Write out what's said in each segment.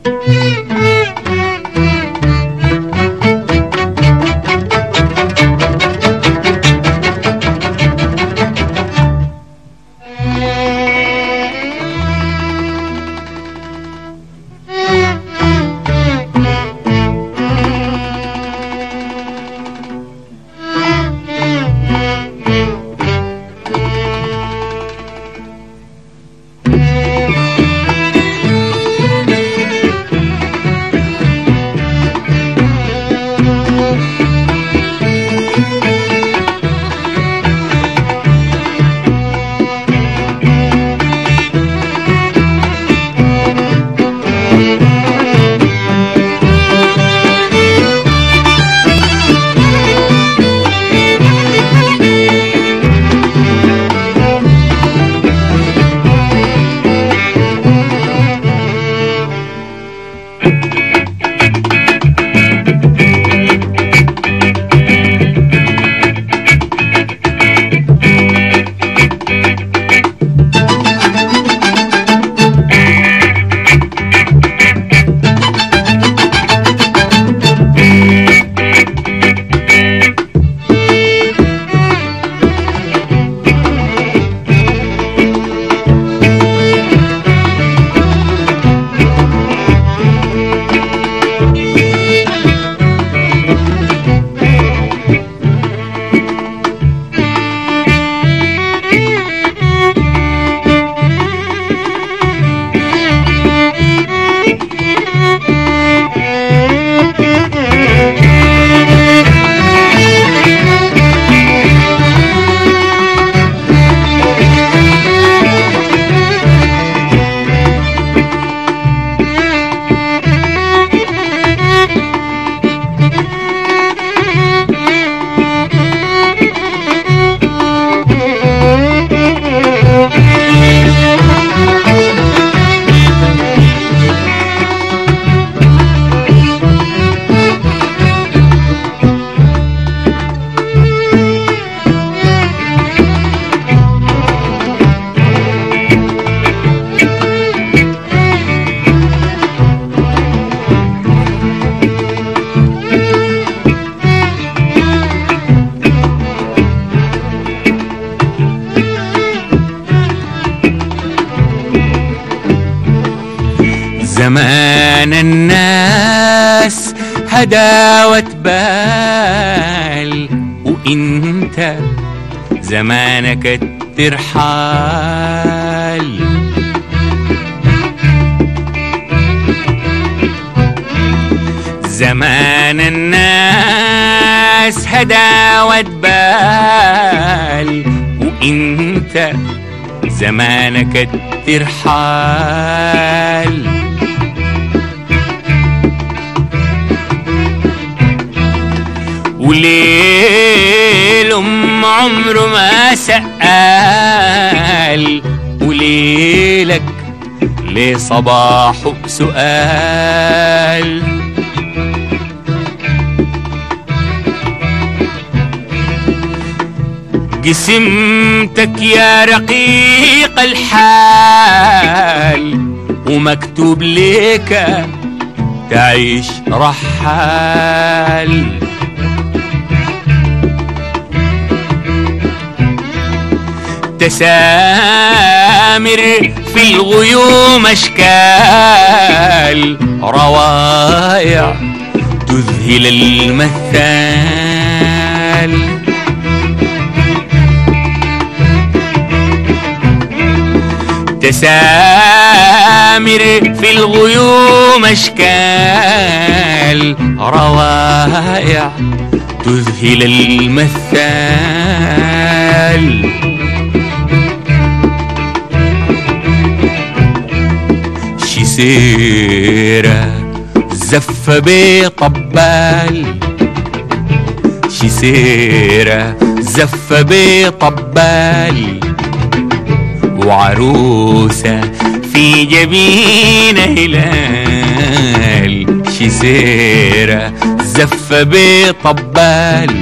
زمان الناس هداوة بال، وانت زمانك الترحال. زمان الناس هداوة بال، وانت زمانك الترحال. وليل عمره ما سأل، وليلك ليه صباحه سؤال. قسمتك يا رقيق الحال، ومكتوب ليك تعيش رحال. تسامر في الغيوم أشكال، روائع تذهل المثال. تسامر في الغيوم أشكال، روائع تذهل المثال. شي سيرة زف بطبال، شي سيرة زف بطبال، وعروسة في جبين هلال. شي سيرة زف بطبال،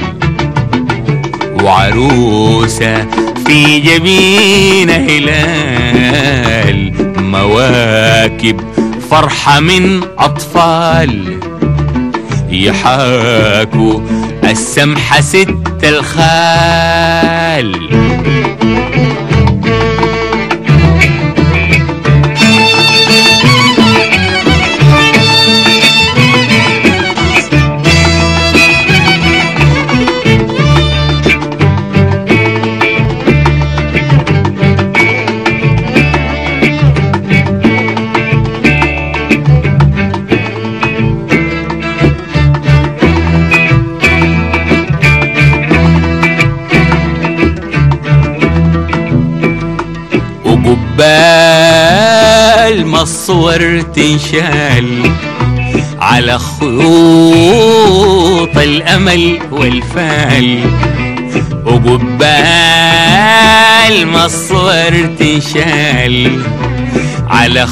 وعروسة في جبين هلال. مواكب فرحة من أطفال يحاكوا السمحة ست الخال. وقبال ما الصور تنشال على خيوط الأمل والفال، وقبال ما الصور تنشال على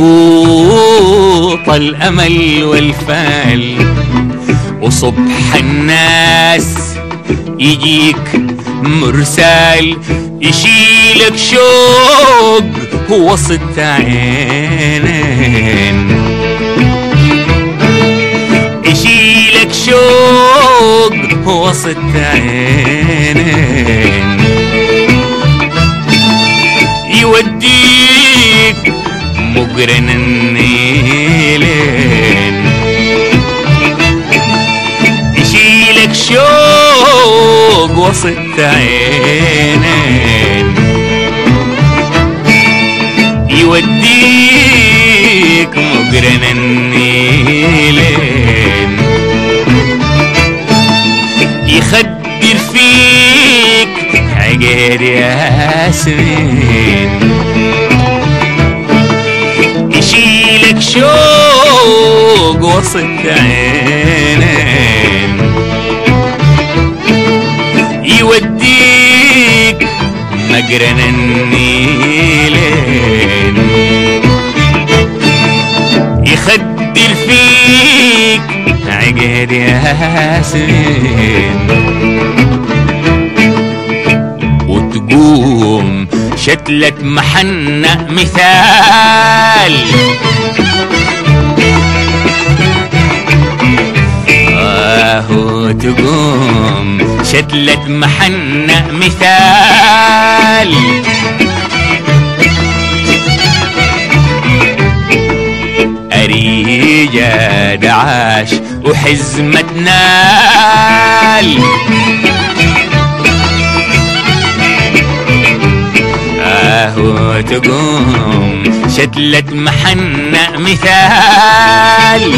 خيوط الأمل والفال، وصبح الناس يجيك مرسال يشيلك شوق وسط عينين، يشيلك شوق وسط عينين، يوديك مقرن النيلين، يشيلك شوق وسط عينين، يوديك مقرن النيلين، يخدر فيك عقيد ياسمين، يشيلك شوق وسط عينين، يوديك مقرن النيلين، يخدر فيك عقيد ياسمين، وتقوم شتلة محنة مثال، تقوم شتلة محنة مثال، أريجة دعاش وحزمة نال، تقوم شتلة محنة مثال،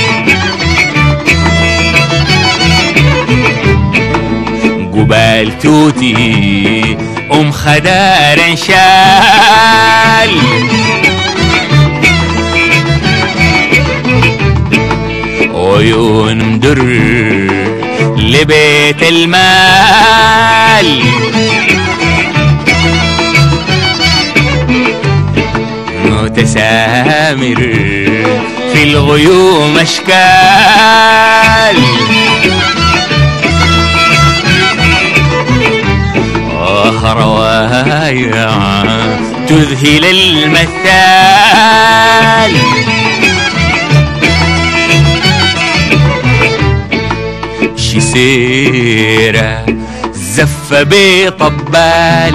قبال توتي خدار شال، عيون مدر لبيت المال، متسامر في الغيوم أشكال، روايا تذهل المثال، شي سيرة زفة بطبال،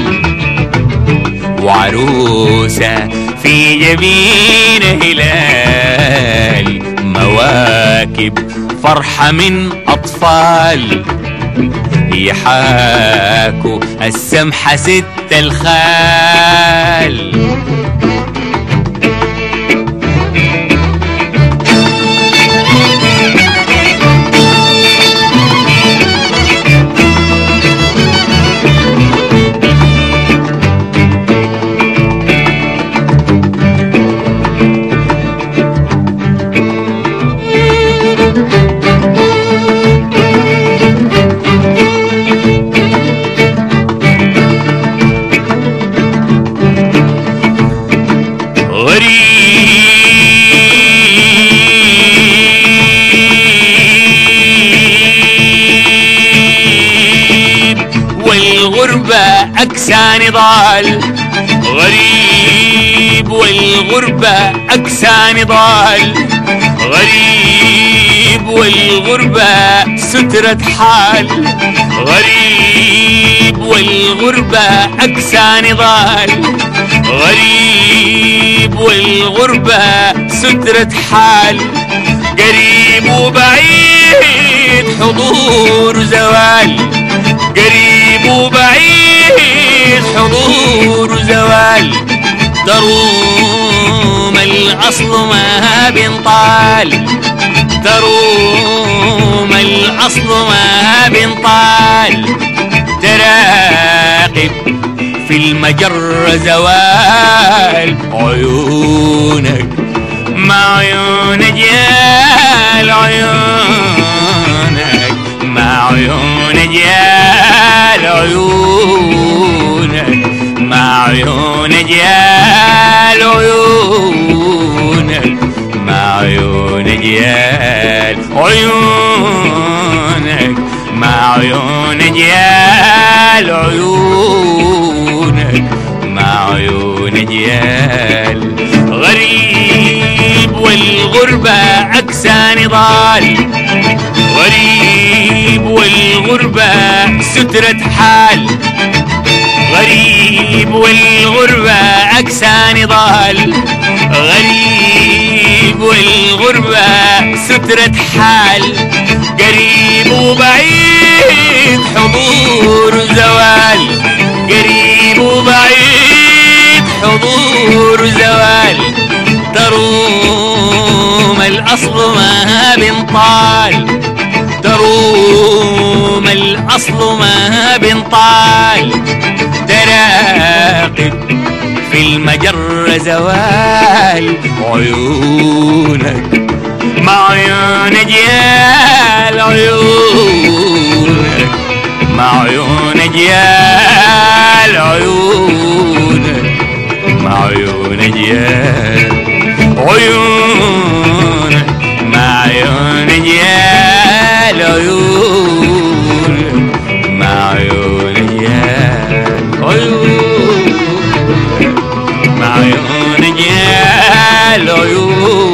وعروسة في جبين هلال، مواكب فرحة من أطفال يحاكوا السمحة ست الخال. والغربة أكسى نضال، غريب والغربة أكسى نضال، غريب والغربة سترة حال، غريب والغربة أكسى نضال، غريب والغربة سترة حال، قريب وبعيد حضور زوال، قريب وبعيد حضور زوال، تروم الأصل ما بينطال، تروم الأصل ما بينطال، تراقب في المجرة زوال، عيونك مع عيون جيال، عيونك مع عيون جيال، عيونك مع عيون جيال، عيونك مع عيون جيال، عيونك مع عيون جيال، عيونك مع عيون جيال، غريب والغربة أكسى نضال، غريب والغربة سترة حال، غريب والغربة أكسى نضال، غريب والغربة سترة حال، قريب وبعيد حضور زوال، قريب وبعيد حضور زوال، تروم الأصل ما بينطال، تروم الأصل ما بينطال، تراقب في المجرة زوال، عيونك مع عيون جيال، عيونك مع عيون جيال، عيونك مع عيون جيال، عيونك مع عيون جيال، عيونك مع عيون جيال، عيونك مع عيون جيال، عيونك